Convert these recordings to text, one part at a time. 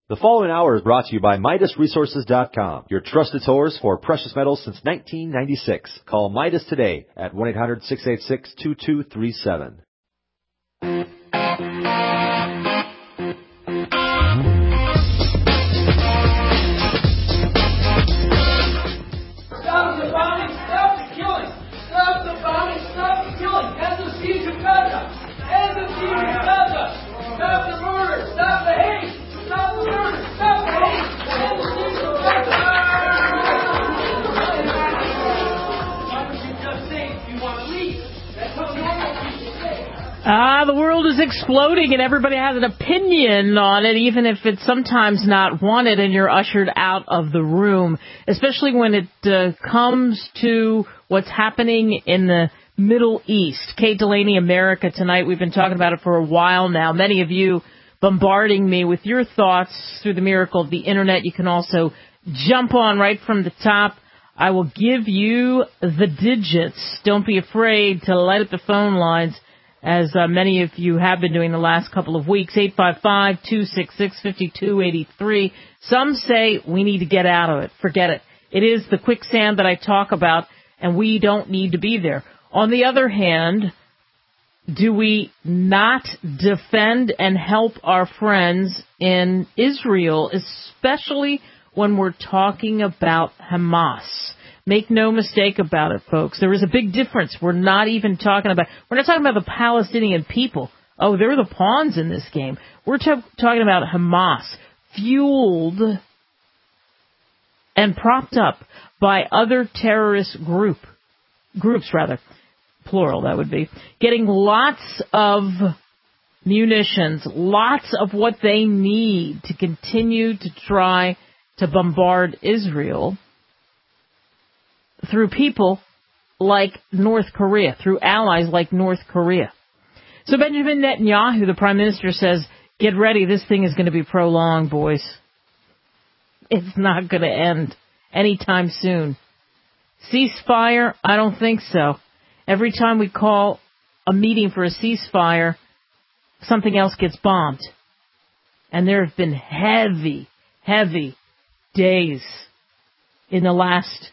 The following hour is brought to you by MidasResources.com, your trusted source for precious metals since 1996. Call Midas today at 1-800-686-2237. Stop the bombing, stop the killing! Stop the bombing, stop the killing! End the siege of Gaza! End the siege of Gaza! Stop the murder! Stop the hate! Stop the murder! Stop the hate! End the siege of Gaza! Why don't you just say you want to leave? That's how normal people say. The world is exploding and everybody has an opinion on it, even if it's sometimes not wanted and you're ushered out of the room, especially when it comes to what's happening in the Middle East. Kate Delaney, America Tonight. We've been talking about it for a while now. Many of you bombarding me with your thoughts through the miracle of the Internet. You can also jump on right from the top. I will give you the digits. Don't be afraid to light up the phone lines, as many of you have been doing the last couple of weeks. 855-266-5283. Some say we need to get out of it. Forget it. It is the quicksand that I talk about, and we don't need to be there. On the other hand, do we not defend and help our friends in Israel, especially when we're talking about Hamas? Make no mistake about it, folks. There is a big difference. We're not talking about the Palestinian people. Oh, they're the pawns in this game. We're talking about Hamas, fueled and propped up by other terrorist groups, plural that would be, getting lots of munitions, lots of what they need to continue to try to bombard Israel through people like North Korea, through allies like North Korea. So Benjamin Netanyahu, the prime minister, says, get ready, this thing is going to be prolonged, boys. It's not going to end anytime soon. Ceasefire? I don't think so. Every time we call a meeting for a ceasefire, something else gets bombed. And there have been heavy days in the last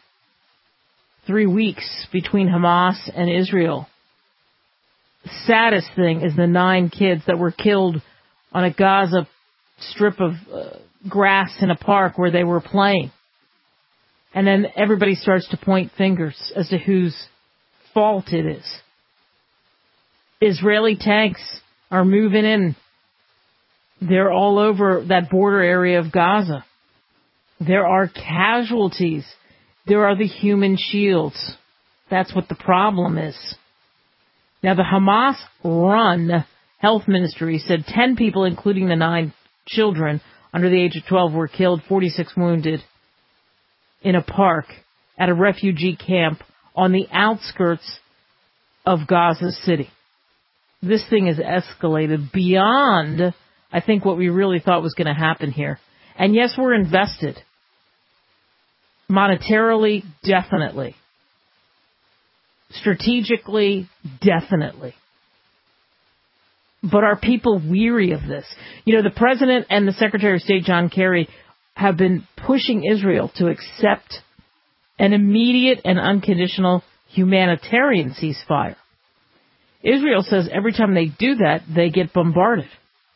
3 weeks between Hamas and Israel. The saddest thing is the 9 kids that were killed on a Gaza strip of grass in a park where they were playing. And then everybody starts to point fingers as to whose fault it is. Israeli tanks are moving in. They're all over that border area of Gaza. There are casualties. There are the human shields. That's what the problem is. Now, the Hamas-run health ministry said 10 people, including the 9 children under the age of 12, were killed, 46 wounded in a park at a refugee camp on the outskirts of Gaza City. This thing has escalated beyond, I think, what we really thought was going to happen here. And yes, we're invested. Monetarily, definitely. Strategically, definitely. But are people weary of this? You know, the President and the Secretary of State, John Kerry, have been pushing Israel to accept an immediate and unconditional humanitarian ceasefire. Israel says every time they do that, they get bombarded.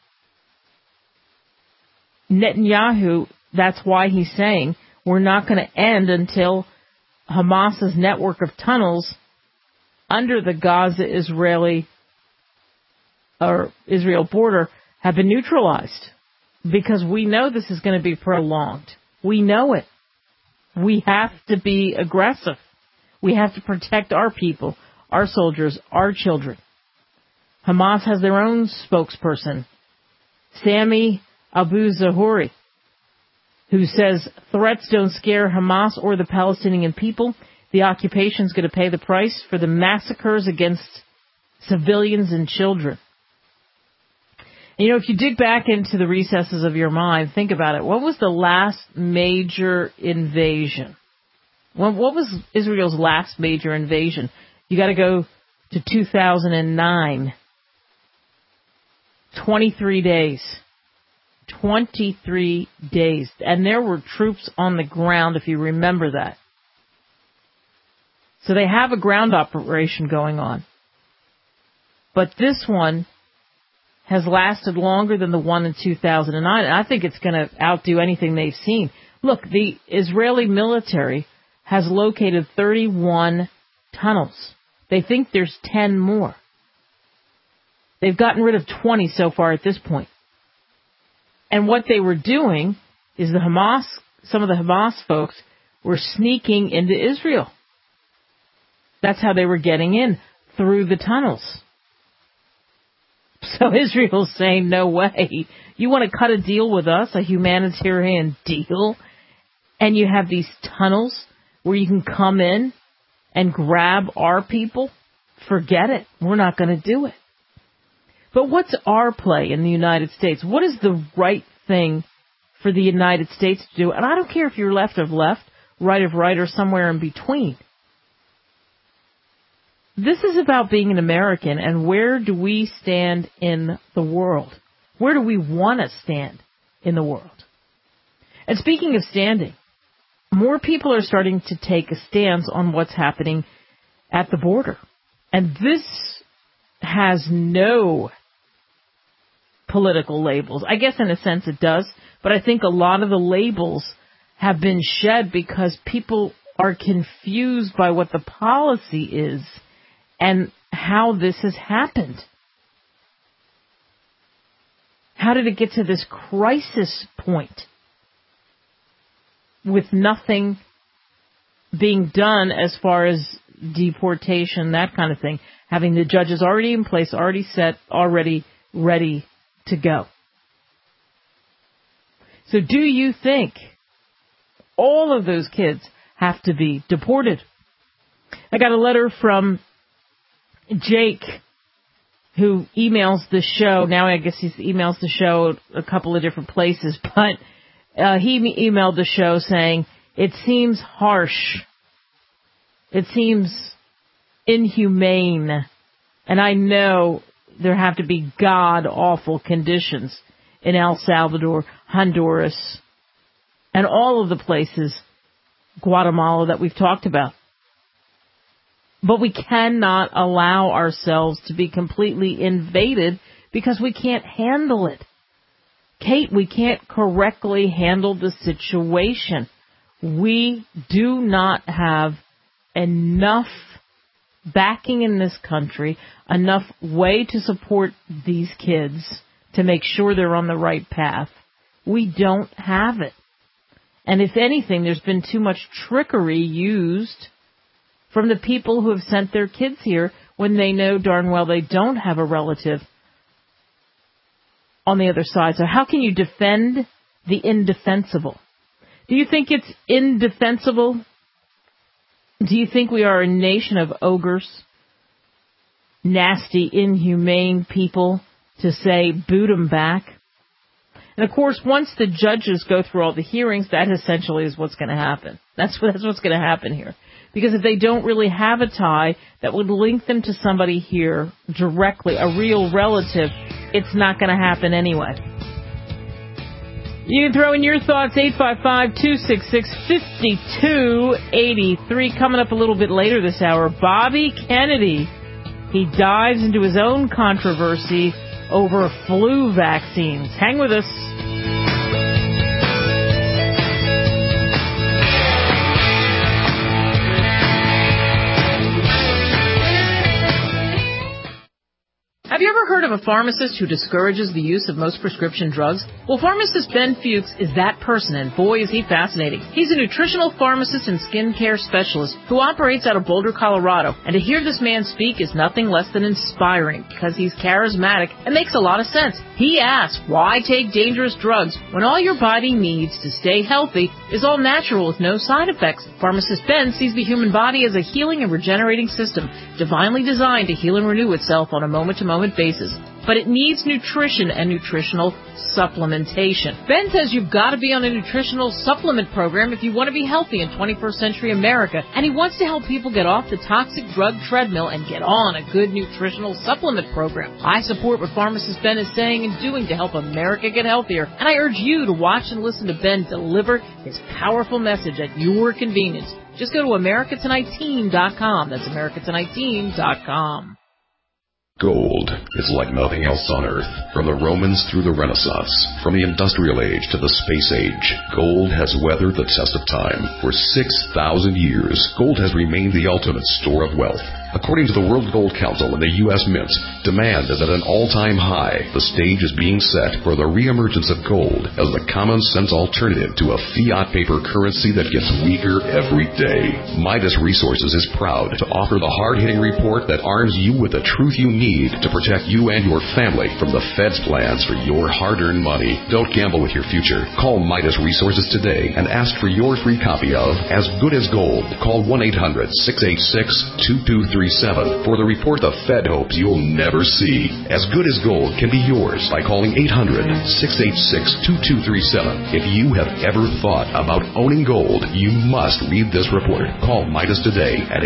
Netanyahu, that's why he's saying we're not going to end until Hamas's network of tunnels under the Gaza-Israel border have been neutralized. Because we know this is going to be prolonged. We know it. We have to be aggressive. We have to protect our people, our soldiers, our children. Hamas has their own spokesperson, Sami Abu Zuhuri, who says threats don't scare Hamas or the Palestinian people. The occupation's going to pay the price for the massacres against civilians and children. And, you know, if you dig back into the recesses of your mind, think about it. What was the last major invasion? What was Israel's last major invasion? You got to go to 2009. 23 days. 23 days. And there were troops on the ground, if you remember that. So they have a ground operation going on. But this one has lasted longer than the one in 2009, and I think it's going to outdo anything they've seen. Look, the Israeli military has located 31 tunnels. They think there's 10 more. They've gotten rid of 20 so far at this point. And what they were doing is some of the Hamas folks were sneaking into Israel. That's how they were getting in, through the tunnels. So Israel's saying, no way. You want to cut a deal with us, a humanitarian deal, and you have these tunnels where you can come in and grab our people? Forget it. We're not going to do it. But what's our play in the United States? What is the right thing for the United States to do? And I don't care if you're left of left, right of right, or somewhere in between. This is about being an American, and where do we stand in the world? Where do we want to stand in the world? And speaking of standing, more people are starting to take a stance on what's happening at the border. And this has no political labels. I guess in a sense it does, but I think a lot of the labels have been shed because people are confused by what the policy is and how this has happened. How did it get to this crisis point with nothing being done as far as deportation, that kind of thing, having the judges already in place, already set, already ready to go? So do you think all of those kids have to be deported? I got a letter from Jake, who emails the show. Now I guess he emails the show a couple of different places, but he emailed the show saying, it seems harsh. It seems inhumane. And I know there have to be god-awful conditions in El Salvador, Honduras, and all of the places, Guatemala, that we've talked about. But we cannot allow ourselves to be completely invaded because we can't handle it. Kate, we can't correctly handle the situation. We do not have enough backing in this country, enough way to support these kids to make sure they're on the right path. We don't have it. And if anything, there's been too much trickery used from the people who have sent their kids here when they know darn well they don't have a relative on the other side. So how can you defend the indefensible? Do you think it's indefensible? Do you think we are a nation of ogres, nasty, inhumane people, to say, boot 'em back? And of course, once the judges go through all the hearings, that essentially is what's going to happen. That's what's going to happen here. Because if they don't really have a tie that would link them to somebody here directly, a real relative, it's not going to happen anyway. You can throw in your thoughts, 855-266-5283. Coming up a little bit later this hour, Bobby Kennedy. He dives into his own controversy over flu vaccines. Hang with us. Have you ever heard of a pharmacist who discourages the use of most prescription drugs? Well, pharmacist Ben Fuchs is that person, and boy, is he fascinating. He's a nutritional pharmacist and skincare specialist who operates out of Boulder, Colorado. And to hear this man speak is nothing less than inspiring because he's charismatic and makes a lot of sense. He asks, why take dangerous drugs when all your body needs to stay healthy is all natural with no side effects? Pharmacist Ben sees the human body as a healing and regenerating system, divinely designed to heal and renew itself on a moment-to-moment basis. but it needs nutrition and nutritional supplementation. Ben says you've got to be on a nutritional supplement program if you want to be healthy in 21st century America, and he wants to help people get off the toxic drug treadmill and get on a good nutritional supplement program. I support what pharmacist Ben is saying and doing to help America get healthier, and I urge you to watch and listen to Ben deliver his powerful message at your convenience. Just go to AmericaTonightTeam.com. That's AmericaTonightTeam.com. Gold is like nothing else on Earth. From the Romans through the Renaissance, from the Industrial Age to the Space Age, gold has weathered the test of time. For 6,000 years, gold has remained the ultimate store of wealth. According to the World Gold Council and the U.S. Mint, demand is at an all-time high. The stage is being set for the reemergence of gold as the common-sense alternative to a fiat paper currency that gets weaker every day. Midas Resources is proud to offer the hard-hitting report that arms you with the truth you need to protect you and your family from the Fed's plans for your hard-earned money. Don't gamble with your future. Call Midas Resources today and ask for your free copy of As Good as Gold. Call 1-800-686-2237 for the report the Fed hopes you'll never see. As Good as Gold can be yours by calling 800-686-2237. If you have ever thought about owning gold, you must read this report. Call Midas today at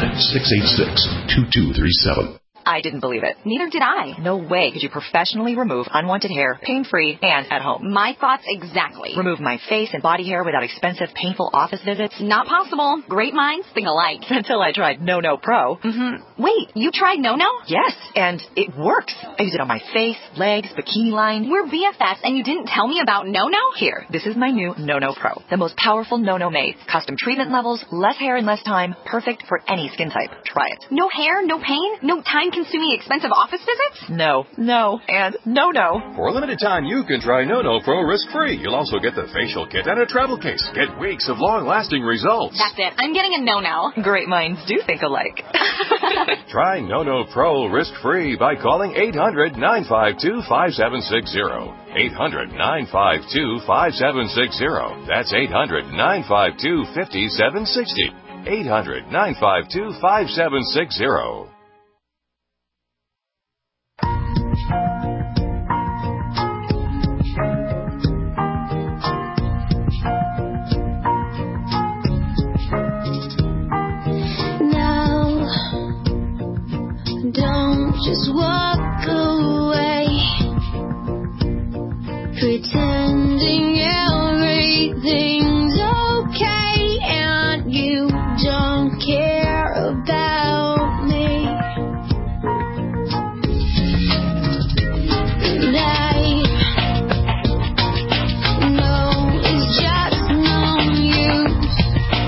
800-686-2237. I didn't believe it. Neither did I. No way could you professionally remove unwanted hair, pain-free, and at home. My thoughts exactly. Remove my face and body hair without expensive, painful office visits? Not possible. Great minds think alike. Until I tried No Pro. Wait, you tried No? Yes, and it works. I use it on my face, legs, bikini line. We're BFFs, and you didn't tell me about No? Here, this is my new No Pro. The most powerful No made. Custom treatment levels, less hair in less time, perfect for any skin type. Try it. No hair, no pain, no time-consuming expensive office visits? No, and no. For a limited time, you can try No Pro risk-free. You'll also get the facial kit and a travel case. Get weeks of long-lasting results. That's it. I'm getting a No. Great minds do think alike. Try No Pro risk-free by calling 800-952-5760. 800-952-5760. That's 800-952-5760. 800-952-5760. Just walk away, pretending everything's okay, and you don't care about me. And I know it's just no use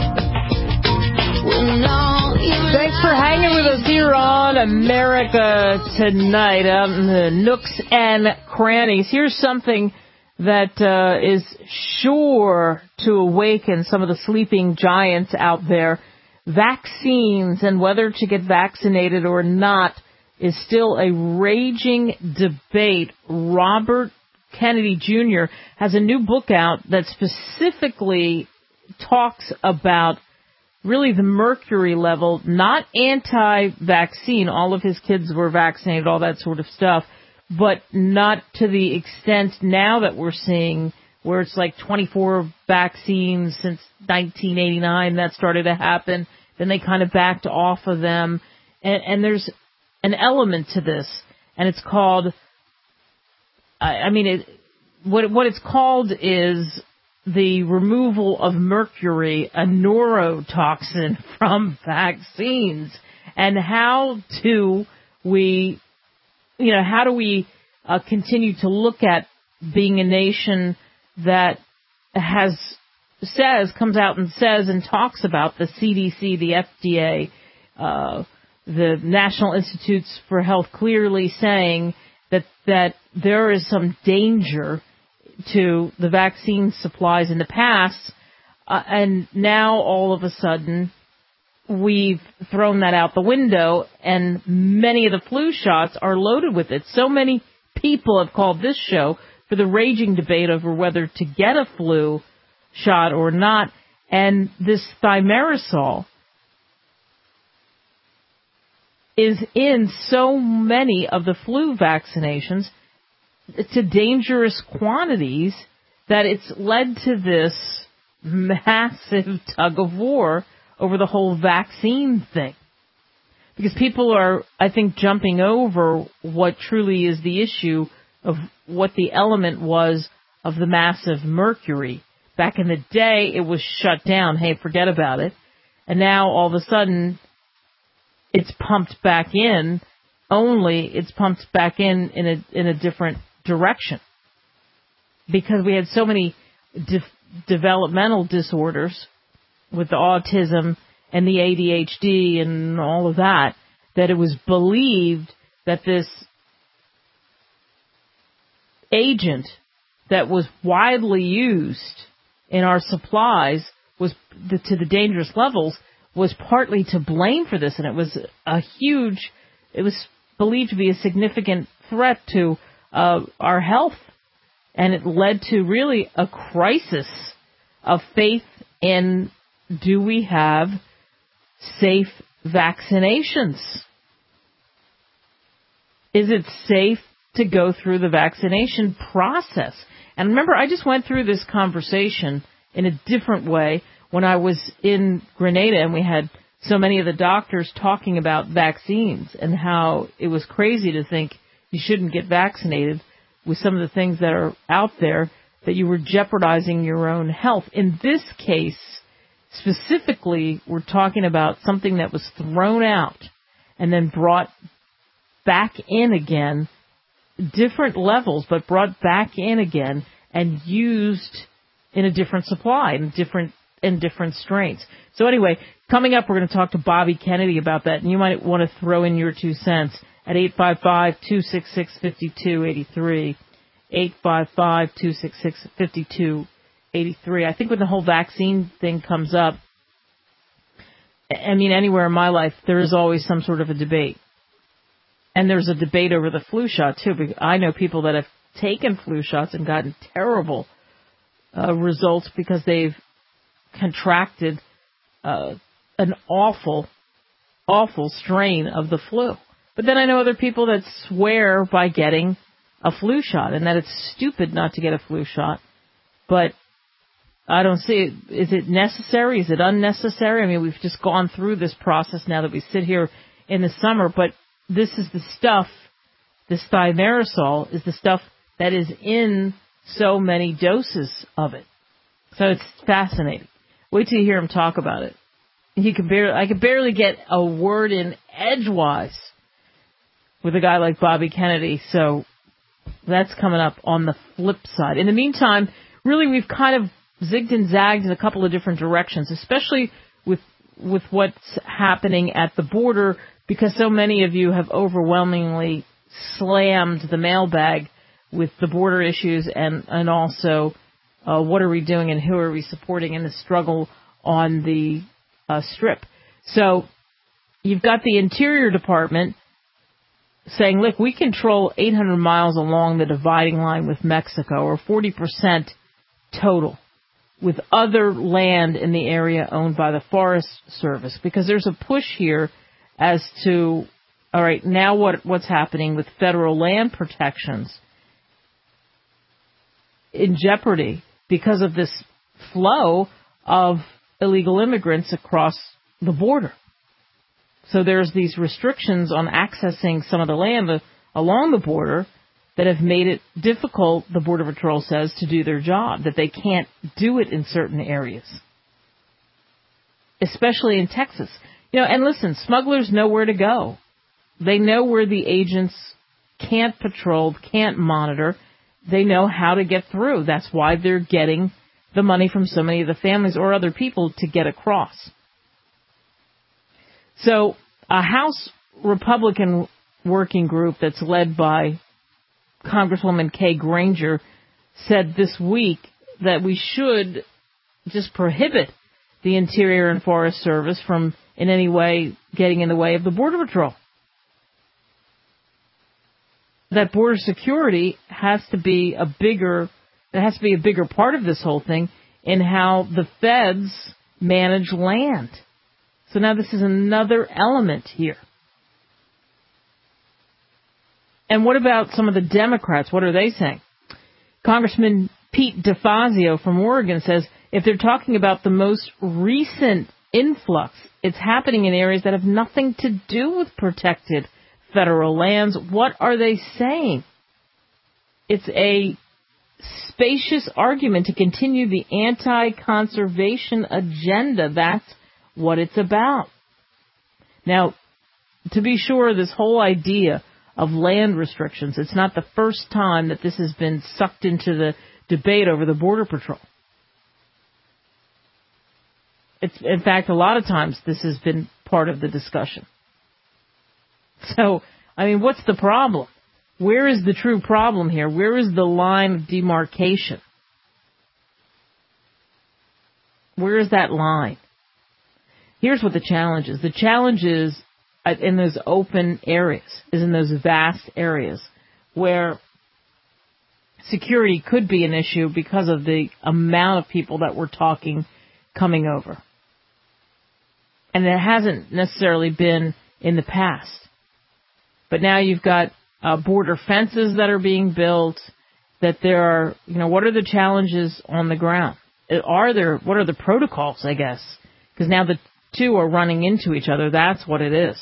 when all your Thanks for hanging with us here on America Tonight, out in the nooks and crannies. Here's something that is sure to awaken some of the sleeping giants out there. Vaccines and whether to get vaccinated or not is still a raging debate. Robert Kennedy Jr. has a new book out that specifically talks about really the mercury level, not anti-vaccine. All of his kids were vaccinated, all that sort of stuff, but not to the extent now that we're seeing where it's like 24 vaccines since 1989 that started to happen. Then they kind of backed off of them. And there's an element to this, and it's called, what it's called is the removal of mercury, a neurotoxin from vaccines. And how do we continue to look at being a nation that comes out and says and talks about the CDC, the FDA, the National Institutes for Health clearly saying that there is some danger to the vaccine supplies in the past, and now all of a sudden we've thrown that out the window, and many of the flu shots are loaded with it. So many people have called this show for the raging debate over whether to get a flu shot or not, and this thimerosal is in so many of the flu vaccinations to dangerous quantities that it's led to this massive tug of war over the whole vaccine thing. Because people are, I think, jumping over what truly is the issue of what the element was of the massive mercury. Back in the day, it was shut down. Hey, forget about it. And now, all of a sudden, it's pumped back in, only it's pumped back in a different direction. Because we had so many developmental disorders with the autism and the ADHD and all of that, that it was believed that this agent that was widely used in our supplies was to the dangerous levels was partly to blame for this, and it was it was believed to be a significant threat to our health, and it led to really a crisis of faith in, do we have safe vaccinations? Is it safe to go through the vaccination process? And remember, I just went through this conversation in a different way when I was in Grenada, and we had so many of the doctors talking about vaccines and how it was crazy to think you shouldn't get vaccinated with some of the things that are out there, that you were jeopardizing your own health. In this case, specifically, we're talking about something that was thrown out and then brought back in again, different levels, but brought back in again and used in a different supply, in different strains. So anyway, coming up, we're going to talk to Bobby Kennedy about that, and you might want to throw in your 2 cents at 855-266-5283, 855-266-5283. I think when the whole vaccine thing comes up, I mean, anywhere in my life, there is always some sort of a debate. And there's a debate over the flu shot, too. Because I know people that have taken flu shots and gotten terrible results because they've contracted an awful strain of the flu. But then I know other people that swear by getting a flu shot and that it's stupid not to get a flu shot. But I don't see it. Is it necessary? Is it unnecessary? I mean, we've just gone through this process now that we sit here in the summer, but this is the stuff, this thimerosal is the stuff that is in so many doses of it. So it's fascinating. Wait till you hear him talk about it. I could barely get a word in edgewise with a guy like Bobby Kennedy. So that's coming up on the flip side. In the meantime, really we've kind of zigged and zagged in a couple of different directions, especially with what's happening at the border, because so many of you have overwhelmingly slammed the mailbag with the border issues and also what are we doing and who are we supporting in the struggle on the Strip. So you've got the Interior Department saying, look, we control 800 miles along the dividing line with Mexico, or 40% total, with other land in the area owned by the Forest Service, because there's a push here as to, all right, now what's happening with federal land protections in jeopardy because of this flow of illegal immigrants across the border. So there's these restrictions on accessing some of the land along the border that have made it difficult, the Border Patrol says, to do their job, that they can't do it in certain areas, especially in Texas. You know, and listen, smugglers know where to go. They know where the agents can't patrol, can't monitor. They know how to get through. That's why they're getting the money from so many of the families or other people to get across. So a House Republican working group that's led by Congresswoman Kay Granger said this week that we should just prohibit the Interior and Forest Service from in any way getting in the way of the Border Patrol. That border security has to be a bigger part of this whole thing in how the feds manage land. So now this is another element here. And what about some of the Democrats? What are they saying? Congressman Pete DeFazio from Oregon says if they're talking about the most recent influx, it's happening in areas that have nothing to do with protected federal lands. What are they saying? It's a spacious argument to continue the anti-conservation agenda. That's what it's about. Now, to be sure, this whole idea of land restrictions, it's not the first time that this has been sucked into the debate over the Border Patrol. In fact, a lot of times this has been part of the discussion. So, I mean, what's the problem? Where is the true problem here? Where is the line of demarcation? Where is that line? Here's what the challenge is. The challenge is in those open areas, is in those vast areas where security could be an issue because of the amount of people that we're talking coming over. And it hasn't necessarily been in the past. But now you've got border fences that are being built, that there are, what are the challenges on the ground? What are the protocols, I guess? Because now the two are running into each other. That's what it is.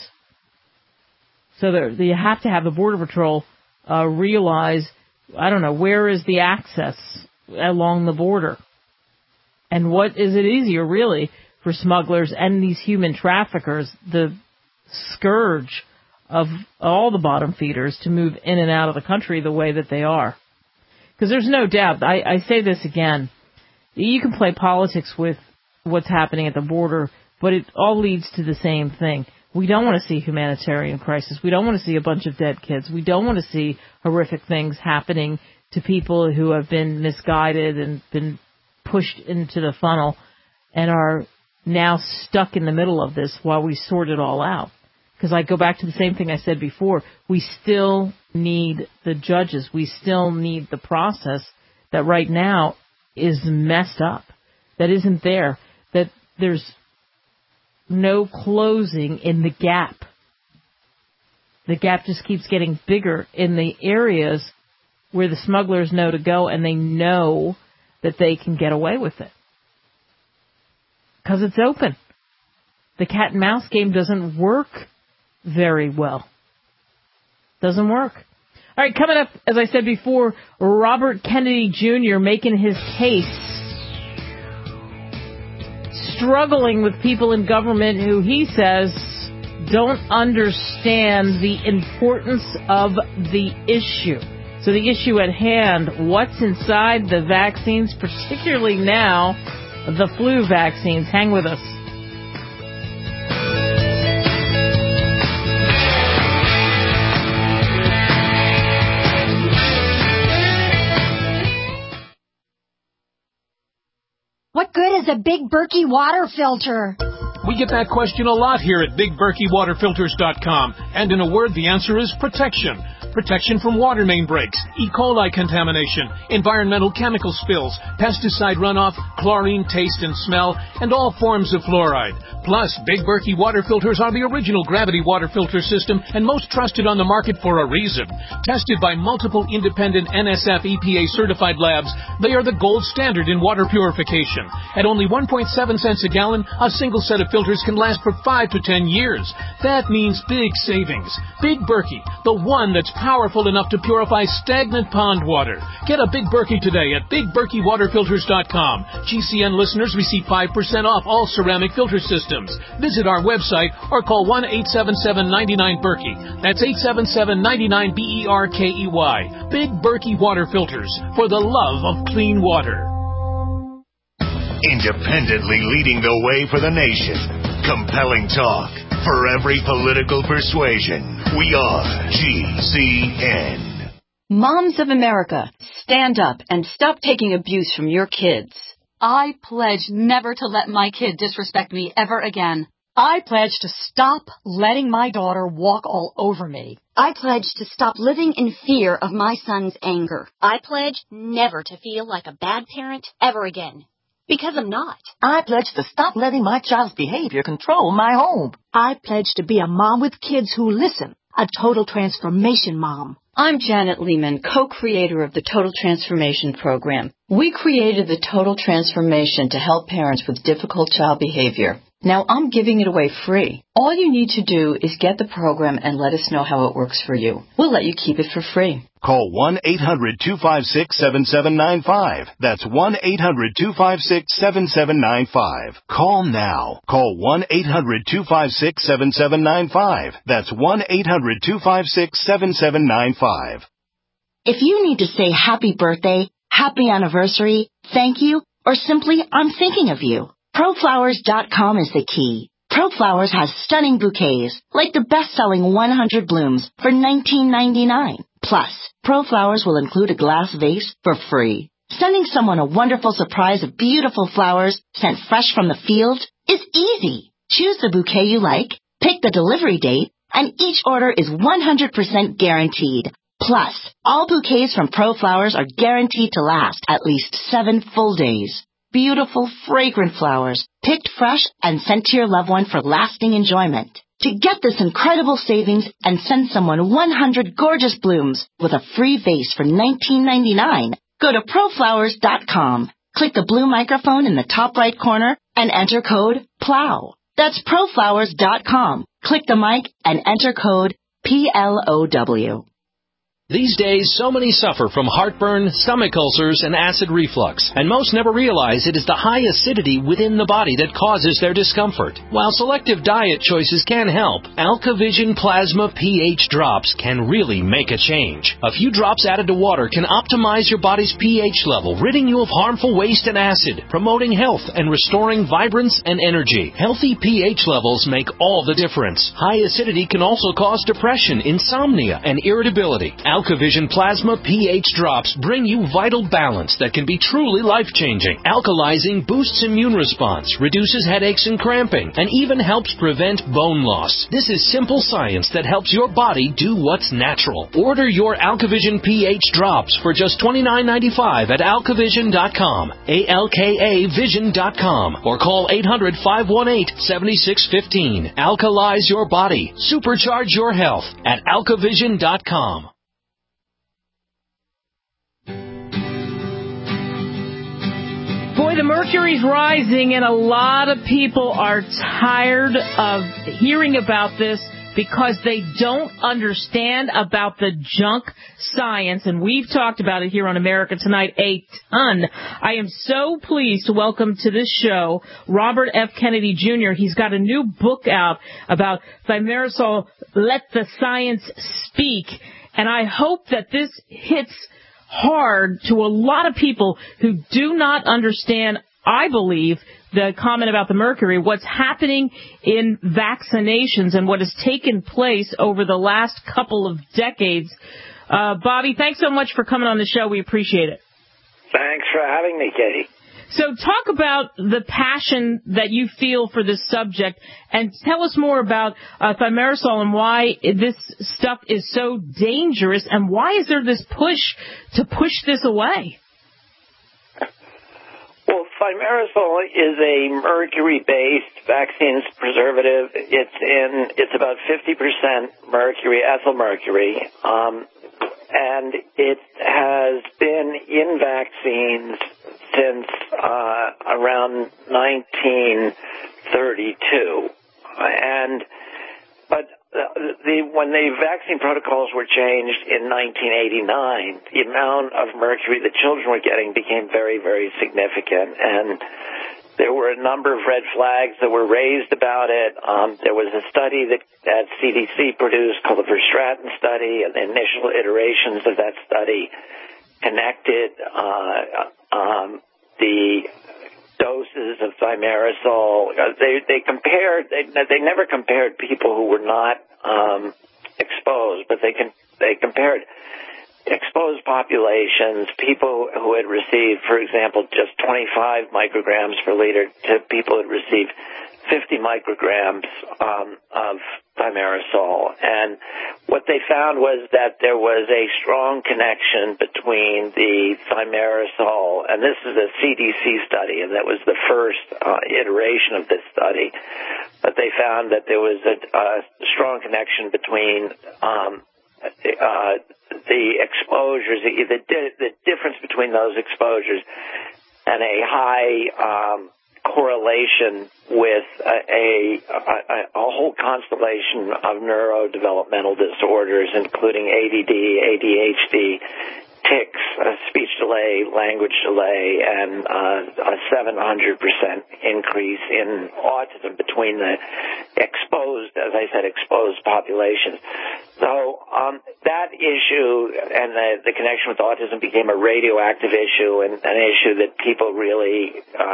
So you have to have the Border Patrol realize, where is the access along the border? And what is it easier, really, for smugglers and these human traffickers, the scourge of all the bottom feeders, to move in and out of the country the way that they are? Because there's no doubt, I say this again, you can play politics with what's happening at the border, but it all leads to the same thing. We don't want to see humanitarian crisis. We don't want to see a bunch of dead kids. We don't want to see horrific things happening to people who have been misguided and been pushed into the funnel and are now stuck in the middle of this while we sort it all out. Because I go back to the same thing I said before. We still need the judges. We still need the process that right now is messed up, that isn't there, that there's no closing in the gap. The gap just keeps getting bigger in the areas where the smugglers know to go, and they know that they can get away with it. Because it's open. The cat and mouse game doesn't work very well. Doesn't work. All right, coming up, as I said before, Robert Kennedy Jr. making his case, struggling with people in government who he says don't understand the importance of the issue. So the issue at hand, what's inside the vaccines, particularly now, the flu vaccines. Hang with us. What good is a Big Berkey water filter? We get that question a lot here at BigBerkeyWaterFilters.com. And in a word, the answer is protection. Protection from water main breaks, E. coli contamination, environmental chemical spills, pesticide runoff, chlorine taste and smell, and all forms of fluoride. Plus, Big Berkey water filters are the original gravity water filter system and most trusted on the market for a reason. Tested by multiple independent NSF EPA certified labs, they are the gold standard in water purification. At only 1.7 cents a gallon, a single set of filters can last for 5 to 10 years. That means big savings. Big Berkey, the one that's powerful enough to purify stagnant pond water. Get a Big Berkey today at BigBerkeyWaterFilters.com. GCN listeners receive 5% off all ceramic filter systems. Visit our website or call 1-877-99-BERKEY. That's 877-99-BERKEY. Big Berkey Water Filters, for the love of clean water. Independently leading the way for the nation. Compelling talk for every political persuasion. We are GCN. Moms of America, stand up and stop taking abuse from your kids. I pledge never to let my kid disrespect me ever again. I pledge to stop letting my daughter walk all over me. I pledge to stop living in fear of my son's anger. I pledge never to feel like a bad parent ever again. Because I'm not. I pledge to stop letting my child's behavior control my home. I pledge to be a mom with kids who listen, a total transformation mom. I'm Janet Lehman, co-creator of the Total Transformation Program. We created the Total Transformation to help parents with difficult child behavior. Now I'm giving it away free. All you need to do is get the program and let us know how it works for you. We'll let you keep it for free. Call 1-800-256-7795. That's 1-800-256-7795. Call now. Call 1-800-256-7795. That's 1-800-256-7795. If you need to say happy birthday, happy anniversary, thank you, or simply I'm thinking of you, ProFlowers.com is the key. ProFlowers has stunning bouquets, like the best-selling 100 blooms for $19.99. Plus, ProFlowers will include a glass vase for free. Sending someone a wonderful surprise of beautiful flowers sent fresh from the field is easy. Choose the bouquet you like, pick the delivery date, and each order is 100% guaranteed. Plus, all bouquets from ProFlowers are guaranteed to last at least 7 full days. Beautiful, fragrant flowers, picked fresh and sent to your loved one for lasting enjoyment. To get this incredible savings and send someone 100 gorgeous blooms with a free vase for $19.99, go to ProFlowers.com. Click the blue microphone in the top right corner and enter code PLOW. That's ProFlowers.com. Click the mic and enter code PLOW. These days, so many suffer from heartburn, stomach ulcers, and acid reflux, and most never realize it is the high acidity within the body that causes their discomfort. While selective diet choices can help, AlkaVision Plasma pH drops can really make a change. A few drops added to water can optimize your body's pH level, ridding you of harmful waste and acid, promoting health and restoring vibrance and energy. Healthy pH levels make all the difference. High acidity can also cause depression, insomnia, and irritability. AlkaVision Plasma pH drops bring you vital balance that can be truly life-changing. Alkalizing boosts immune response, reduces headaches and cramping, and even helps prevent bone loss. This is simple science that helps your body do what's natural. Order your AlkaVision pH drops for just $29.95 at alkavision.com, ALKAvision.com, or call 800-518-7615. Alkalize your body. Supercharge your health at alkavision.com. Boy, the mercury's rising, and a lot of people are tired of hearing about this because they don't understand about the junk science, and we've talked about it here on America Tonight a ton. I am so pleased to welcome to this show Robert F. Kennedy Jr. He's got a new book out about thimerosal, Let the Science Speak, and I hope that this hits hard to a lot of people who do not understand, I believe, the comment about the mercury, what's happening in vaccinations and what has taken place over the last couple of decades. Bobby, thanks so much for coming on the show. We appreciate it. Thanks for having me, Katie. So talk about the passion that you feel for this subject, and tell us more about thimerosal and why this stuff is so dangerous, and why is there this push to push this away? Well, thimerosal is a mercury-based vaccine preservative. It's about 50% mercury, ethyl mercury, and it has been in vaccines since around 1932, when the vaccine protocols were changed in 1989, the amount of mercury that children were getting became very, very significant, and there were a number of red flags that were raised about it. There was a study that CDC produced called the Verstraeten study, and the initial iterations of that study connected the doses of thimerosal. They never compared people who were not exposed, but they compared exposed populations, people who had received, for example, just 25 micrograms per liter to people who had received 50 micrograms of thimerosal. And what they found was that there was a strong connection between the thimerosal, and this is a CDC study, and that was the first iteration of this study, but they found that there was a strong connection between the exposures, the difference between those exposures, and a high correlation with a whole constellation of neurodevelopmental disorders, including ADD, ADHD, tics, speech delay, language delay, and a 700% increase in autism between the exposed, as I said, exposed populations. So that issue and the connection with autism became a radioactive issue and an issue that people really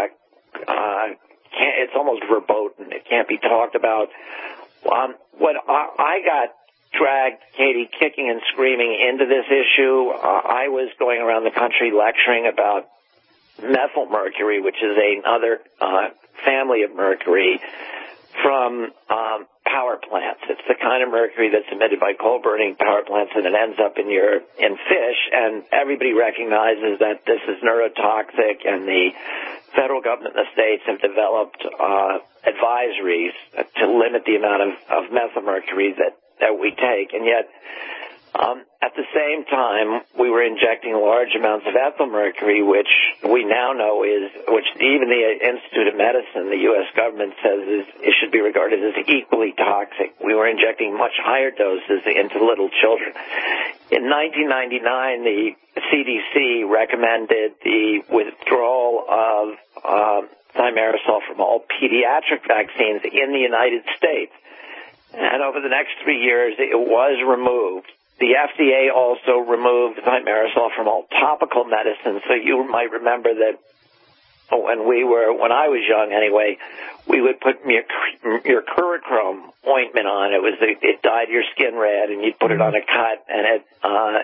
it's almost verboten. It can't be talked about. What I got dragged, Katie, kicking and screaming into this issue. I was going around the country lecturing about methylmercury, which is another family of mercury from power plants. It's the kind of mercury that's emitted by coal-burning power plants, and it ends up in fish. And everybody recognizes that this is neurotoxic, and the federal government and the states have developed advisories to limit the amount of methylmercury that we take. And yet, at the same time, we were injecting large amounts of ethylmercury, which we now know which even the Institute of Medicine, the U.S. government says it should be regarded as equally toxic. We were injecting much higher doses into little children. In 1999, the CDC recommended the withdrawal of thimerosal from all pediatric vaccines in the United States. And over the next 3 years, it was removed. The FDA also removed thimerosal from all topical medicines. So you might remember that when I was young anyway, we would put mercurochrome ointment on. It dyed your skin red, and you'd put it on a cut, and it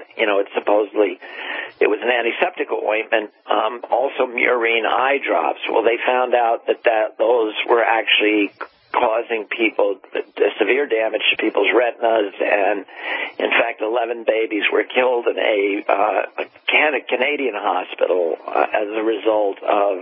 was an antiseptic ointment. Also murine eye drops. Well, they found out that those were actually causing people severe damage to people's retinas, and in fact 11 babies were killed in a Canadian hospital as a result of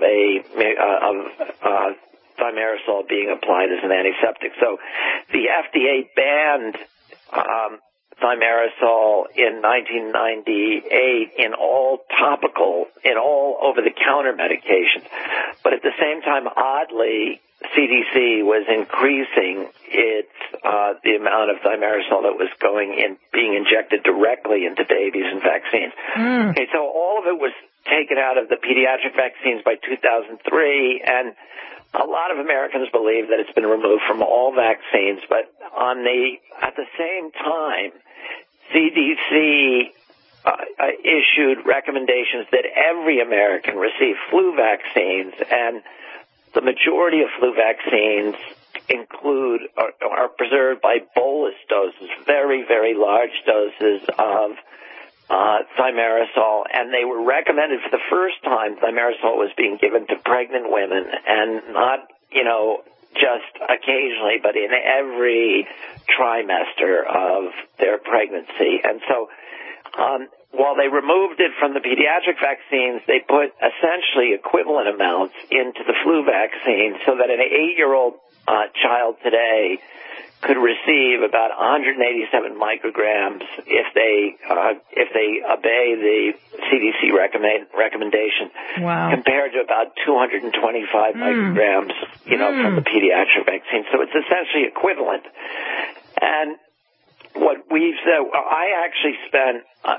thimerosal being applied as an antiseptic. So the FDA banned thimerosal in 1998 in all over-the-counter medications. But at the same time, oddly, CDC was increasing the amount of thimerosal that was being injected directly into babies and vaccines. Okay, so all of it was taken out of the pediatric vaccines by 2003, and a lot of Americans believe that it's been removed from all vaccines. But at the same time, CDC issued recommendations that every American receive flu vaccines, and the majority of flu vaccines are preserved by bolus doses, very, very large doses of thimerosal, and they were recommended for the first time. Thimerosal was being given to pregnant women, and not, just occasionally, but in every trimester of their pregnancy. And so while they removed it from the pediatric vaccines, they put essentially equivalent amounts into the flu vaccine, so that an 8-year-old child today could receive about 187 micrograms if they obey the CDC recommendation. Wow. Compared to about 225 micrograms, from the pediatric vaccine. So it's essentially equivalent. And what we've said, I actually spent,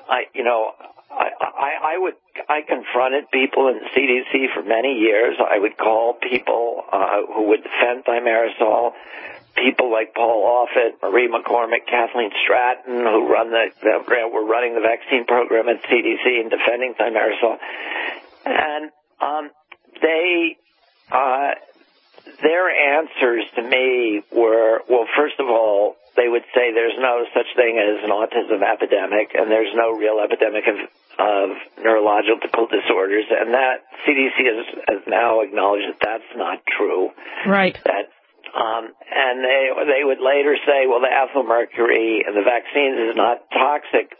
I confronted people in the CDC for many years. I would call people who would defend thimerosal, people like Paul Offit, Marie McCormick, Kathleen Stratton, who were running the vaccine program at CDC and defending thimerosal. And their answers to me were, well, first of all, they would say there's no such thing as an autism epidemic, and there's no real epidemic of neurological disorders, and that CDC has now acknowledged that that's not true. Right. And they would later say, well, the ethylmercury in the vaccines is not toxic.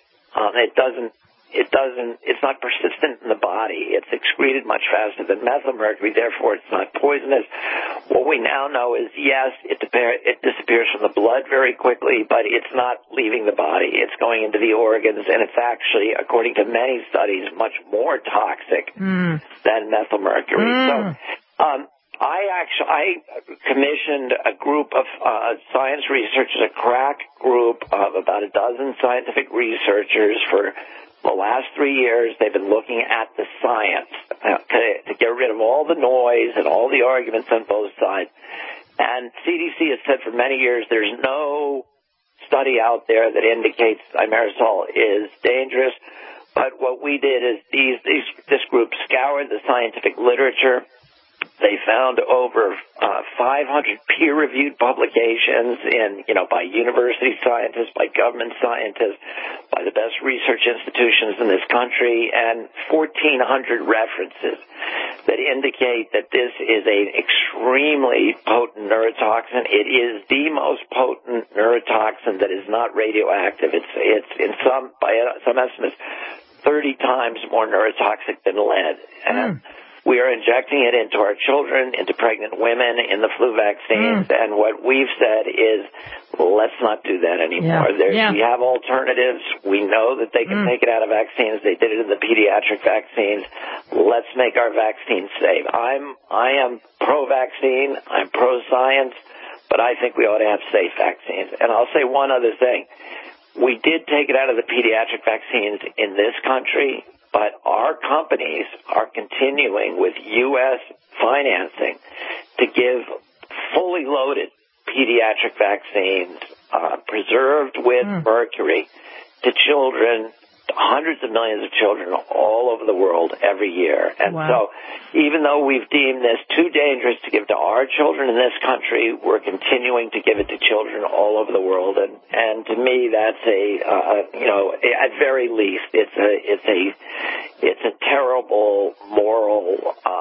It's not persistent in the body. It's excreted much faster than methylmercury, therefore it's not poisonous. What we now know is, yes, it disappears from the blood very quickly, but it's not leaving the body. It's going into the organs, and it's actually, according to many studies, much more toxic than methylmercury. So I commissioned a group of science researchers, a crack group of about a dozen scientific researchers for the last 3 years. They've been looking at the science to get rid of all the noise and all the arguments on both sides. And CDC has said for many years there's no study out there that indicates thimerosal is dangerous. But what we did is this group scoured the scientific literature. They found over 500 peer-reviewed publications by university scientists, by government scientists, by the best research institutions in this country, and 1,400 references that indicate that this is an extremely potent neurotoxin. It is the most potent neurotoxin that is not radioactive. It's by some estimates 30 times more neurotoxic than lead. And we are injecting it into our children, into pregnant women, in the flu vaccines, and what we've said is, let's not do that anymore. We have alternatives. We know that they can take it out of vaccines. They did it in the pediatric vaccines. Let's make our vaccines safe. I am pro-vaccine. I'm pro-science, but I think we ought to have safe vaccines. And I'll say one other thing. We did take it out of the pediatric vaccines in this country, but our companies are continuing with U.S. financing to give fully loaded pediatric vaccines preserved with mercury to children, hundreds of millions of children all over the world every year. And so even though we've deemed this too dangerous to give to our children in this country, we're continuing to give it to children all over the world. And to me, that's at very least, it's a terrible moral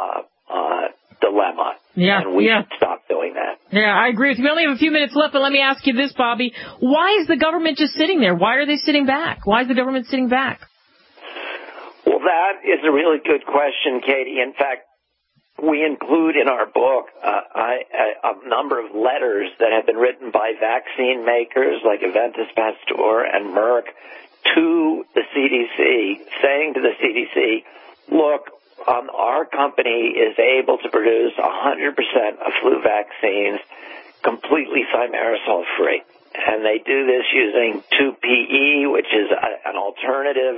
dilemma. And we should stop doing that. Yeah, I agree with you. We only have a few minutes left, but let me ask you this, Bobby. Why is the government just sitting there? Why are they sitting back? Why is the government sitting back? Well, that is a really good question, Katie. In fact, we include in our book a number of letters that have been written by vaccine makers like Aventis Pasteur and Merck to the CDC, saying to the CDC, look, our company is able to produce 100% of flu vaccines completely thimerosal-free. And they do this using 2-PE, which is an alternative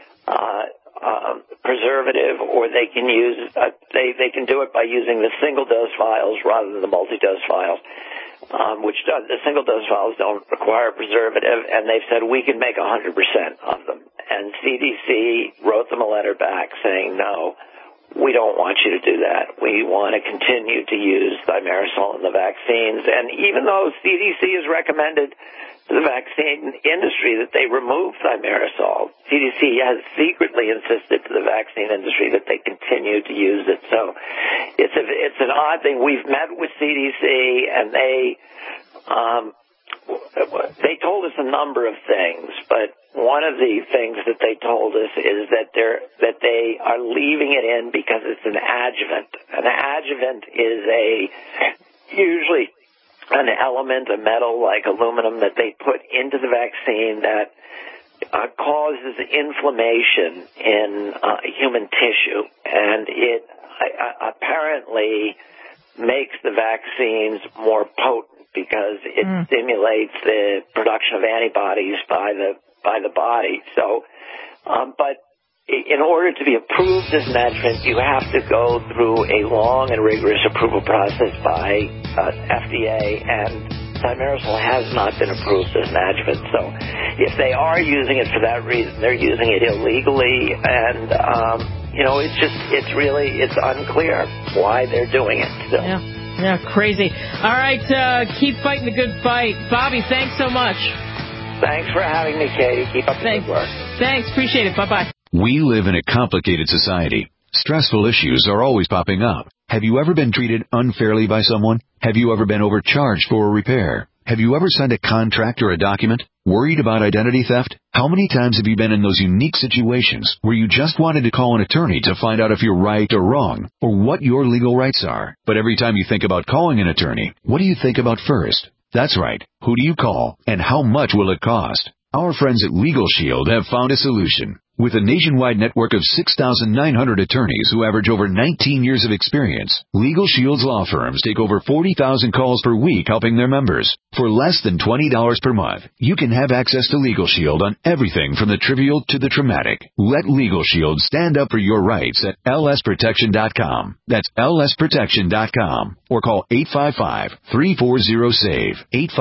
preservative, or they can use they can do it by using the single-dose vials rather than the multi-dose vials, the single-dose vials don't require preservative, and they've said we can make 100% of them. And CDC wrote them a letter back saying, no, we don't want you to do that. We want to continue to use thimerosal in the vaccines. And even though CDC has recommended to the vaccine industry that they remove thimerosal, CDC has secretly insisted to the vaccine industry that they continue to use it. So it's an odd thing. We've met with CDC, and they told us a number of things, but one of the things that they told us is that they are leaving it in because it's an adjuvant. An adjuvant is usually an element, a metal like aluminum, that they put into the vaccine that causes inflammation in human tissue, and it apparently makes the vaccines more potent because it stimulates the production of antibodies by the body. So, but in order to be approved as an adjuvant, you have to go through a long and rigorous approval process by FDA, and thimerosal has not been approved as an adjuvant. So if they are using it for that reason, they're using it illegally, and it's unclear why they're doing it still. Yeah, crazy. All right, keep fighting the good fight. Bobby, thanks so much. Thanks for having me, Katie. Keep up the good work. Thanks, appreciate it. Bye-bye. We live in a complicated society. Stressful issues are always popping up. Have you ever been treated unfairly by someone? Have you ever been overcharged for a repair? Have you ever signed a contract or a document? Worried about identity theft? How many times have you been in those unique situations where you just wanted to call an attorney to find out if you're right or wrong, or what your legal rights are? But every time you think about calling an attorney, what do you think about first? That's right. Who do you call, and how much will it cost? Our friends at Legal Shield have found a solution. With a nationwide network of 6,900 attorneys who average over 19 years of experience, Legal Shield's law firms take over 40,000 calls per week helping their members. For less than $20 per month, you can have access to Legal Shield on everything from the trivial to the traumatic. Let Legal Shield stand up for your rights at lsprotection.com. That's lsprotection.com. Or call 855-340-SAVE,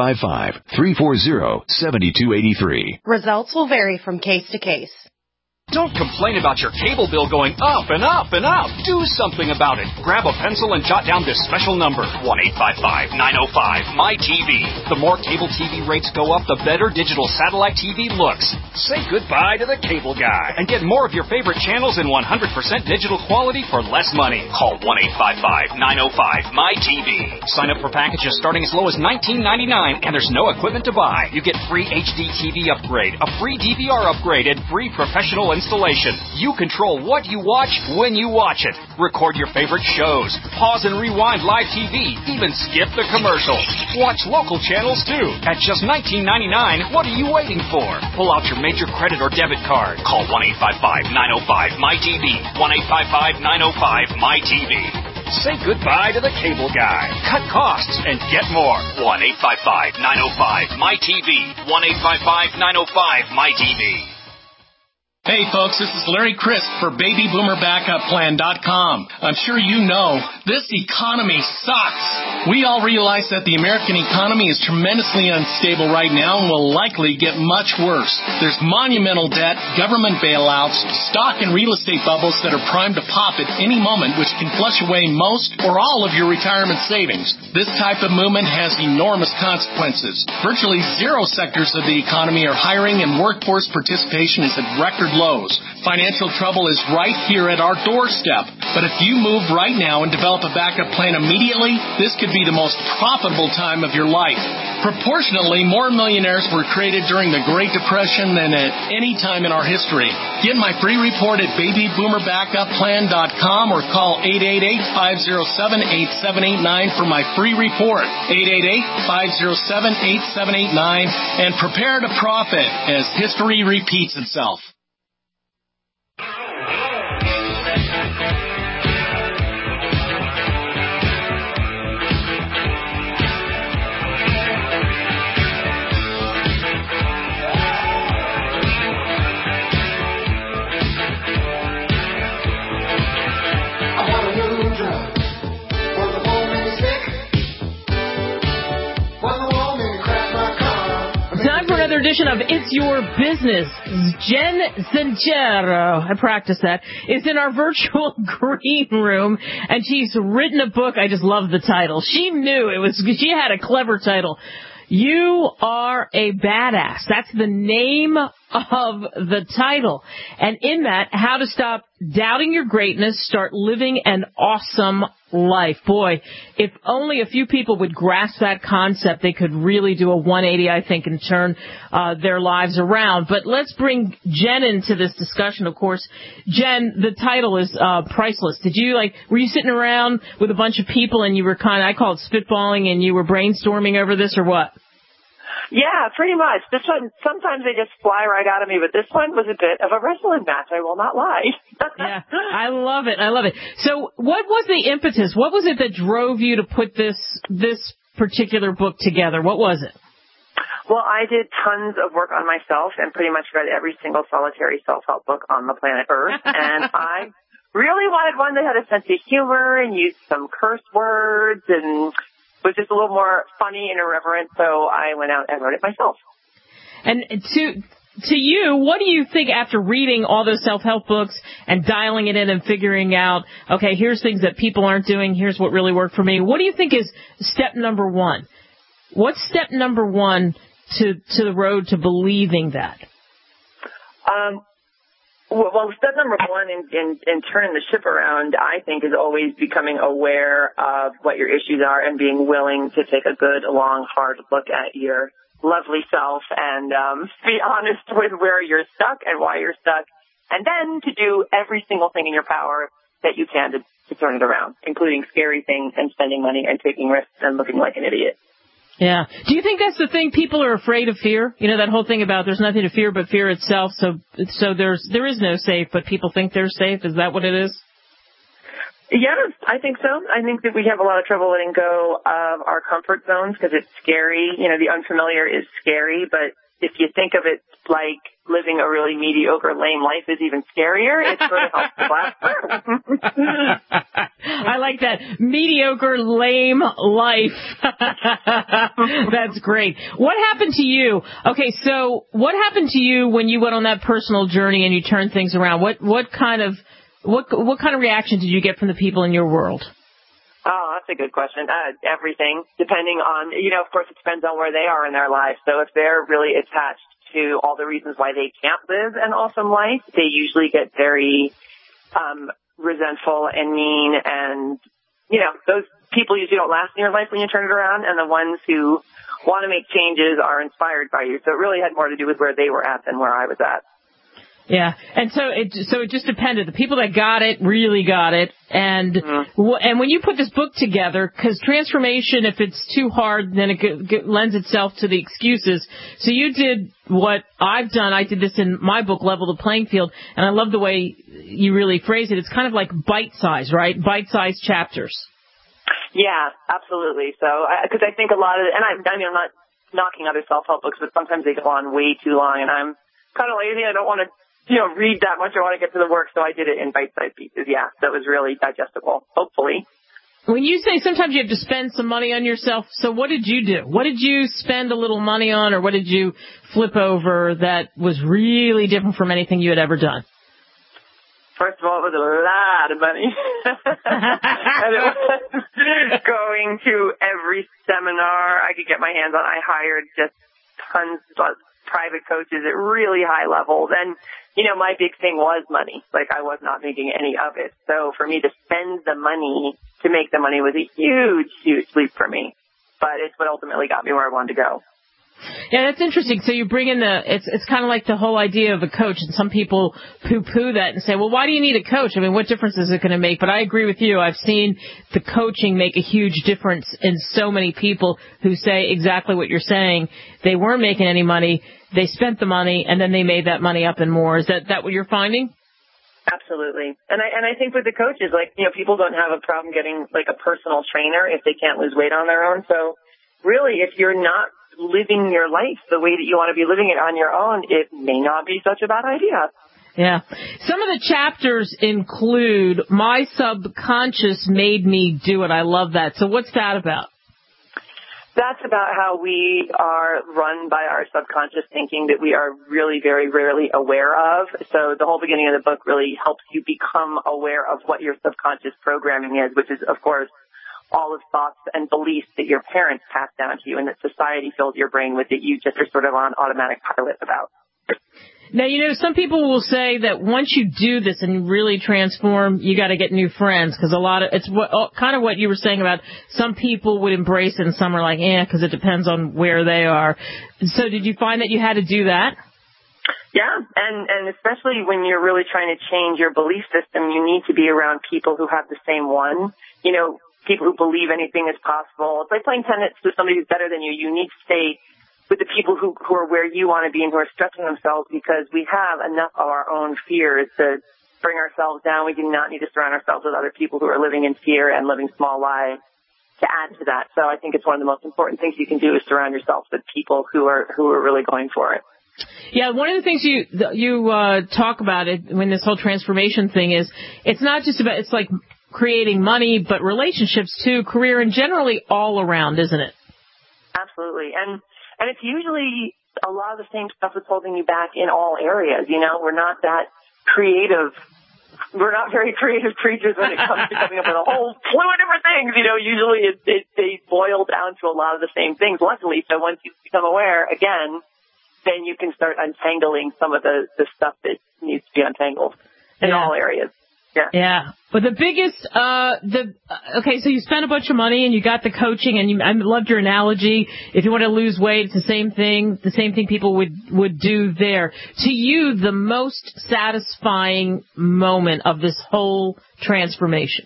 855-340-7283. Results will vary from case to case. Don't complain about your cable bill going up and up and up. Do something about it. Grab a pencil and jot down this special number, 1-855-905-MY-TV. The more cable TV rates go up, the better digital satellite TV looks. Say goodbye to the cable guy and get more of your favorite channels in 100% digital quality for less money. Call 1-855-905-MY-TV. Sign up for packages starting as low as $19.99, and there's no equipment to buy. You get free HD TV upgrade, a free DVR upgrade, and free professional installation. You control what you watch when you watch it. Record your favorite shows. Pause and rewind live TV. Even skip the commercials. Watch local channels too. At just $19.99, what are you waiting for? Pull out your major credit or debit card. Call 1-855-905-MY-TV. 1-855-905-MY-TV. Say goodbye to the cable guy. Cut costs and get more. 1-855-905-MY-TV. 1-855-905-MY-TV. Hey folks, this is Larry Crisp for BabyBoomerBackupPlan.com. I'm sure you know, this economy sucks. We all realize that the American economy is tremendously unstable right now and will likely get much worse. There's monumental debt, government bailouts, stock and real estate bubbles that are primed to pop at any moment, which can flush away most or all of your retirement savings. This type of movement has enormous consequences. Virtually zero sectors of the economy are hiring, and workforce participation is at record lows. Financial trouble is right here at our doorstep. But if you move right now and develop a backup plan immediately, this could be the most profitable time of your life. Proportionately, more millionaires were created during the Great Depression than at any time in our history. Get my free report at BabyBoomerBackupPlan.com or call 888-507-8789 for my free report. 888-507-8789 and prepare to profit as history repeats itself. Another edition of It's Your Business. Jen Sincero, I practice that, is in our virtual green room, and she's written a book. I just love the title. She had a clever title. You Are a Badass. That's the name of the title. And in that, how to stop doubting your greatness, start living an awesome life. Boy, if only a few people would grasp that concept, they could really do a 180, I think, and turn their lives around. But let's bring Jen into this discussion, of course. Jen, the title is priceless. Were you sitting around with a bunch of people and you were I call it spitballing, and you were brainstorming over this, or what? Yeah, pretty much. This one, sometimes they just fly right out of me, but this one was a bit of a wrestling match, I will not lie. Yeah, I love it. So what was the impetus? What was it that drove you to put this particular book together? What was it? Well, I did tons of work on myself and pretty much read every single solitary self-help book on the planet Earth, and I really wanted one that had a sense of humor and used some curse words and was just a little more funny and irreverent, so I went out and wrote it myself. And to you, what do you think after reading all those self-help books and dialing it in and figuring out, okay, here's things that people aren't doing, here's what really worked for me. What do you think is step number one? What's step number one to the road to believing that? Well, step number one in turning the ship around, I think, is always becoming aware of what your issues are and being willing to take a good, long, hard look at your lovely self and be honest with where you're stuck and why you're stuck, and then to do every single thing in your power that you can to turn it around, including scary things and spending money and taking risks and looking like an idiot. Yeah. Do you think that's the thing? People are afraid of fear. You know, that whole thing about there's nothing to fear but fear itself. So there is no safe, but people think they're safe. Is that what it is? Yeah, I think so. I think that we have a lot of trouble letting go of our comfort zones because it's scary. You know, the unfamiliar is scary, but if you think of it like living a really mediocre, lame life is even scarier, it sort of helps to blast through. I like that. Mediocre, lame life. That's great. What happened to you? Okay, so what happened to you when you went on that personal journey and you turned things around? What kind of reaction did you get from the people in your world? Oh, that's a good question. Everything, depending on, of course, it depends on where they are in their life. So if they're really attached to all the reasons why they can't live an awesome life, they usually get very resentful and mean. And, those people usually don't last in your life when you turn it around. And the ones who want to make changes are inspired by you. So it really had more to do with where they were at than where I was at. Yeah, and so it just depended. The people that got it really got it, and and when you put this book together, because transformation, if it's too hard, then it lends itself to the excuses. So you did what I've done. I did this in my book, Level the Playing Field, and I love the way you really phrase it. It's kind of like bite-size, right? Bite-size chapters. Yeah, absolutely. So, because I think a lot of it, and I'm not knocking other self-help books, but sometimes they go on way too long, and I'm kind of lazy. I don't want to read that much. I want to get to the work, so I did it in bite-sized pieces. Yeah, that was really digestible, hopefully. When you say sometimes you have to spend some money on yourself, so what did you do? What did you spend a little money on, or what did you flip over that was really different from anything you had ever done? First of all, it was a lot of money. And it was going to every seminar I could get my hands on. I hired just tons of private coaches at really high levels. And, my big thing was money. Like, I was not making any of it. So for me to spend the money to make the money was a huge, huge leap for me. But it's what ultimately got me where I wanted to go. Yeah, that's interesting. So you bring in it's kind of like the whole idea of a coach, and some people poo-poo that and say, well, why do you need a coach? I mean, what difference is it going to make? But I agree with you. I've seen the coaching make a huge difference in so many people who say exactly what you're saying. They weren't making any money. They spent the money, and then they made that money up and more. Is that what you're finding? Absolutely. And I think with the coaches, people don't have a problem getting, a personal trainer if they can't lose weight on their own. So really, if you're not living your life the way that you want to be living it on your own, it may not be such a bad idea. Yeah. Some of the chapters include My Subconscious Made Me Do It. I love that. So what's that about? That's about how we are run by our subconscious thinking that we are really very rarely aware of. So the whole beginning of the book really helps you become aware of what your subconscious programming is, which is, of course, all of thoughts and beliefs that your parents passed down to you and that society fills your brain with that you just are sort of on automatic pilot about. Now, some people will say that once you do this and really transform, you got to get new friends, because it's kind of what you were saying about some people would embrace it and some are like, because it depends on where they are. So did you find that you had to do that? Yeah, and especially when you're really trying to change your belief system, you need to be around people who have the same one. People who believe anything is possible. It's like playing tennis with somebody who's better than you. You need to stay with the people who are where you want to be and who are stretching themselves, because we have enough of our own fears to bring ourselves down. We do not need to surround ourselves with other people who are living in fear and living small lives to add to that. So I think it's one of the most important things you can do is surround yourself with people who are really going for it. Yeah, one of the things you talk about it when this whole transformation thing is, it's not just about, it's like creating money, but relationships too, career, and generally all around, isn't it? Absolutely. And it's usually a lot of the same stuff that's holding you back in all areas. We're not that creative. We're not very creative creatures when it comes to coming up with a whole slew of different things. Usually they boil down to a lot of the same things, luckily. So once you become aware, again, then you can start untangling some of the stuff that needs to be untangled in all areas. Yeah. Yeah. But the biggest, okay, so you spent a bunch of money and you got the coaching, and I loved your analogy. If you want to lose weight, it's the same thing people would do there. To you, the most satisfying moment of this whole transformation?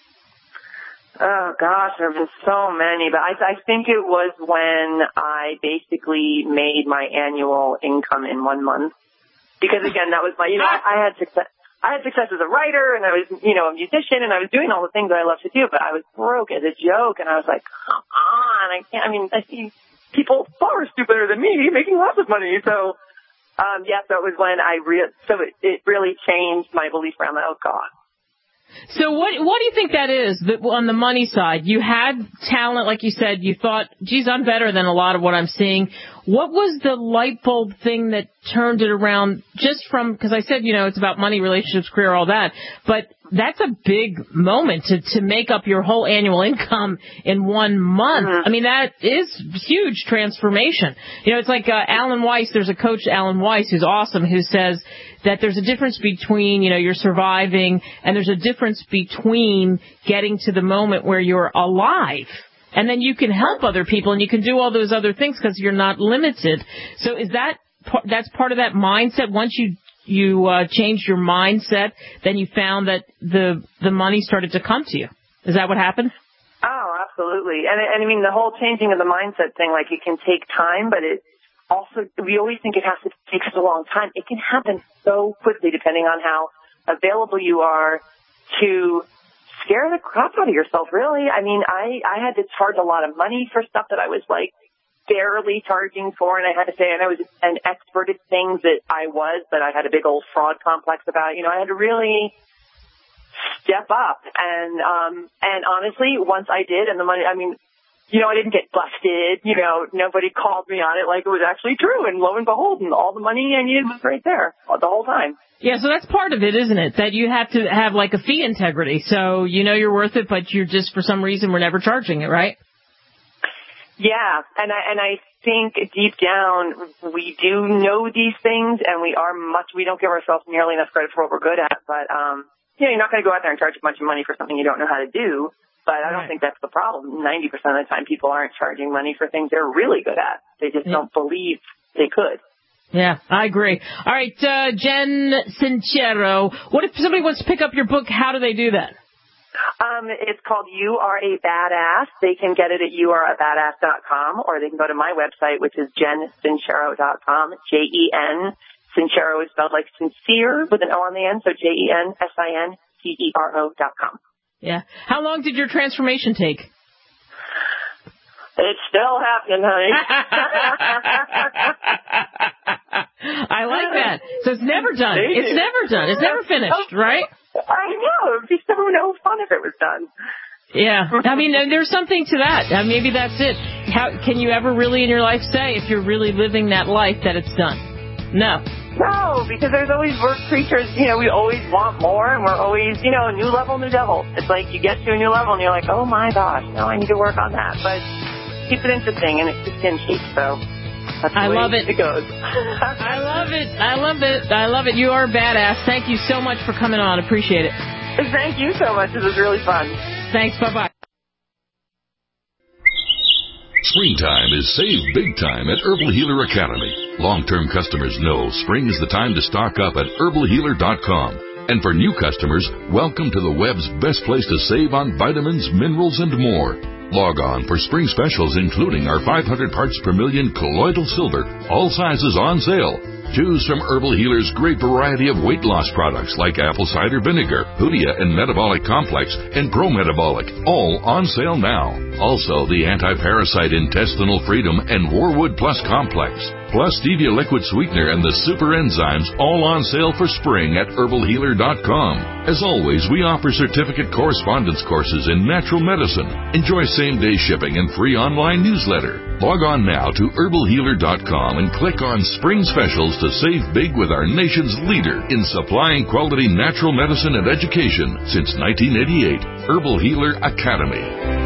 Oh gosh, there have been so many, but I think it was when I basically made my annual income in 1 month. Because again, that was my, I had success. I had success as a writer, and I was, a musician, and I was doing all the things that I love to do, but I was broke as a joke, and I was like, come on, I see people far stupider than me making lots of money. So, so it was when it really changed my belief around that. Oh God. So what do you think that is on the money side? You had talent, like you said. You thought, geez, I'm better than a lot of what I'm seeing. What was the light bulb thing that turned it around just from, because I said, it's about money, relationships, career, all that, but that's a big moment to make up your whole annual income in 1 month. Mm-hmm. I mean, that is huge transformation. It's like Alan Weiss, there's a coach, Alan Weiss, who's awesome, who says that there's a difference between, you're surviving, and there's a difference between getting to the moment where you're alive. And then you can help other people, and you can do all those other things because you're not limited. So that's part of that mindset? Once you changed your mindset, then you found that the money started to come to you. Is that what happened? Oh, absolutely. And I mean, the whole changing of the mindset thing, like, it can take time, but it also, we always think it has to take such a long time. It can happen so quickly depending on how available you are to scare the crap out of yourself, really. I mean, I had to charge a lot of money for stuff that I was, like, barely charging for, and I had to say, and I was an expert at things that I was, but I had a big old fraud complex about. I had to really step up, and honestly, once I did, and the money, I mean, I didn't get busted, nobody called me on it like it was actually true, and lo and behold, all the money I needed was right there the whole time. Yeah, so that's part of it, isn't it? That you have to have like a fee integrity, so you're worth it, but you're just, for some reason, we're never charging it, right? Yeah, and I think deep down we do know these things, and we don't give ourselves nearly enough credit for what we're good at. But you're not going to go out there and charge a bunch of money for something you don't know how to do. But I don't think that's the problem. 90% of the time, people aren't charging money for things they're really good at. They just don't believe they could. Yeah, I agree. All right, Jen Sincero, what if somebody wants to pick up your book? How do they do that? It's called You Are a Badass. They can get it at youareabadass.com, or they can go to my website, which is jensincero.com. Jen. Sincero is spelled like sincere with an O on the end, so JenSincero.com. Yeah. How long did your transformation take? It's still happening, honey. I like that. So it's never done. It's never done. It's never finished, right? I know. It'd be so no fun if it was done. Yeah. I mean, there's something to that. Maybe that's it. How can you ever really in your life say, if you're really living that life, that it's done? No. No, because there's always, we're creatures, we always want more, and we're always, a new level, new devil. It's like you get to a new level, and you're like, oh my gosh, now I need to work on that. But keeps it interesting, and it's just skin cheap, so that's the way it goes. I love it. I love it. I love it. You are a badass. Thank you so much for coming on. Appreciate it. Thank you so much. This was really fun. Thanks. Bye-bye. Springtime is save big time at Herbal Healer Academy. Long-term customers know spring is the time to stock up at herbalhealer.com. And for new customers, welcome to the web's best place to save on vitamins, minerals, and more. Log on for spring specials, including our 500 parts per million colloidal silver, all sizes on sale. Choose from Herbal Healer's great variety of weight loss products like apple cider vinegar, Hoodia and Metabolic Complex, and Pro-Metabolic, all on sale now. Also, the Anti-Parasite Intestinal Freedom and Warwood Plus Complex, plus Stevia Liquid Sweetener and the Super Enzymes, all on sale for spring at herbalhealer.com. As always, we offer certificate correspondence courses in natural medicine. Enjoy same-day shipping and free online newsletter. Log on now to herbalhealer.com and click on Spring Specials to save big with our nation's leader in supplying quality natural medicine and education since 1988, Herbal Healer Academy.